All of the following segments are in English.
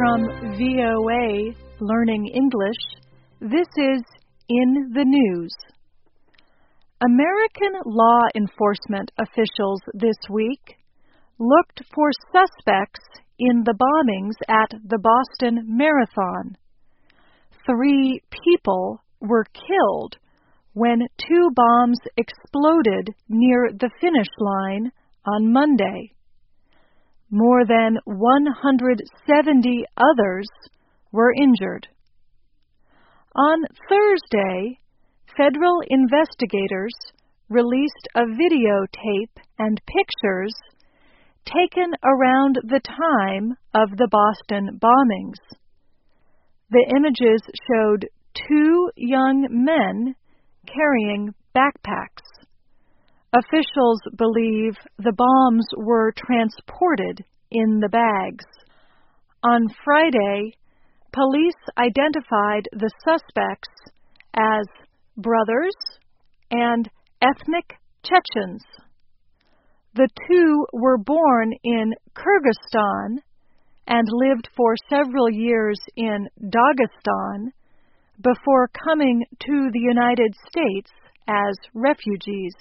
From VOA Learning English, this is In the News. American law enforcement officials this week looked for suspects in the bombings at the Boston Marathon. 3 people were killed when 2 bombs exploded near the finish line on Monday. More than 170 others were injured. On Thursday, federal investigators released a videotape and pictures taken around the time of the Boston bombings. The images showed 2 young men carrying backpacks. Officials believe the bombs were transported in the bags. On Friday, police identified the suspects as brothers and ethnic Chechens. The 2 were born in Kyrgyzstan and lived for several years in Dagestan before coming to the United States as refugees.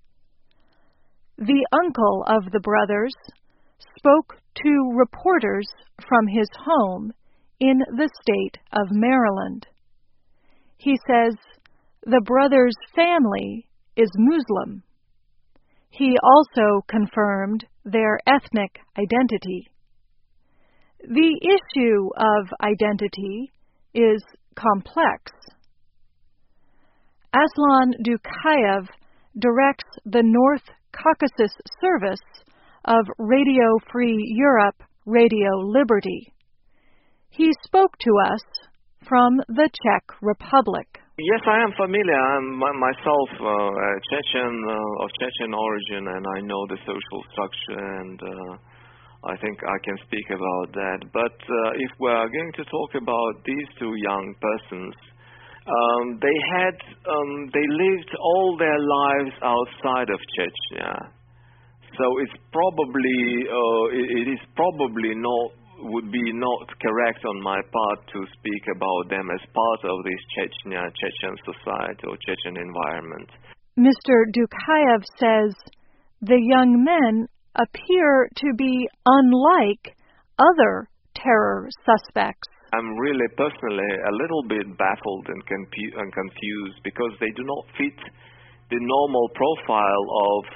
The uncle of the brothers spoke to reporters from his home in the state of Maryland. He says the brothers' family is Muslim. He also confirmed their ethnic identity. The issue of identity is complex. Aslan Dukayev directs the North Caucasus service of Radio Free Europe, Radio Liberty. He spoke to us from the Czech Republic. Yes, I am familiar. I'm myself Chechen, of Chechen origin, and I know the social structure, and I think I can speak about that. But if we are going to talk about these 2 young persons, they lived all their lives outside of Chechnya, so it's probably would be not correct on my part to speak about them as part of this Chechen society or Chechen environment. Mr. Dukayev says the young men appear to be unlike other terror suspects. I'm really personally a little bit baffled and confused because they do not fit the normal profile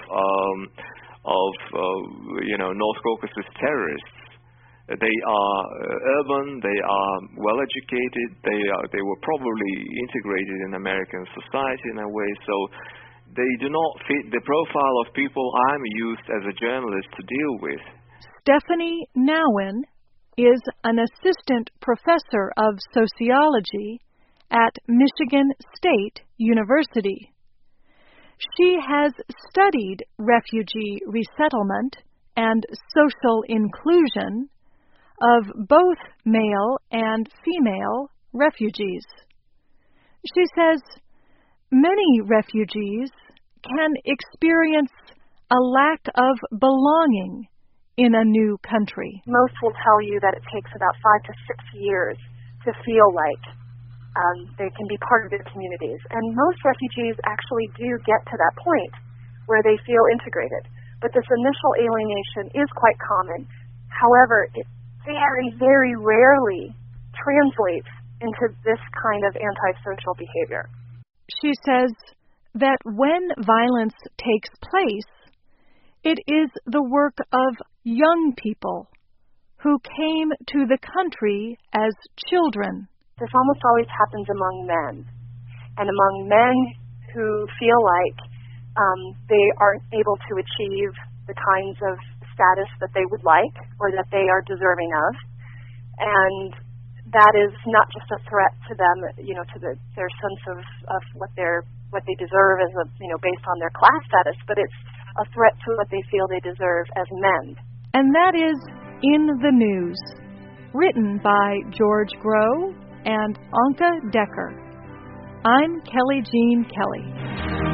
of North Caucasus terrorists. They are urban, they are well educated, they were probably integrated in American society in a way, so they do not fit the profile of people I'm used as a journalist to deal with. Stephanie Nouwen is an assistant professor of sociology at Michigan State University. She has studied refugee resettlement and social inclusion of both male and female refugees. She says many refugees can experience a lack of belonging in a new country. Most will tell you that it takes about 5 to 6 years to feel like they can be part of their communities. And most refugees actually do get to that point where they feel integrated. But this initial alienation is quite common. However, it very, very rarely translates into this kind of antisocial behavior. She says that when violence takes place, it is the work of young people who came to the country as children. This almost always happens among men, and among men who feel like they aren't able to achieve the kinds of status that they would like or that they are deserving of, and that is not just a threat to them, to their sense of what they deserve as based on their class status, but it's a threat to what they feel they deserve as men. And that is In the News, written by George Groh and Anka Decker. I'm Kelly Jean Kelly.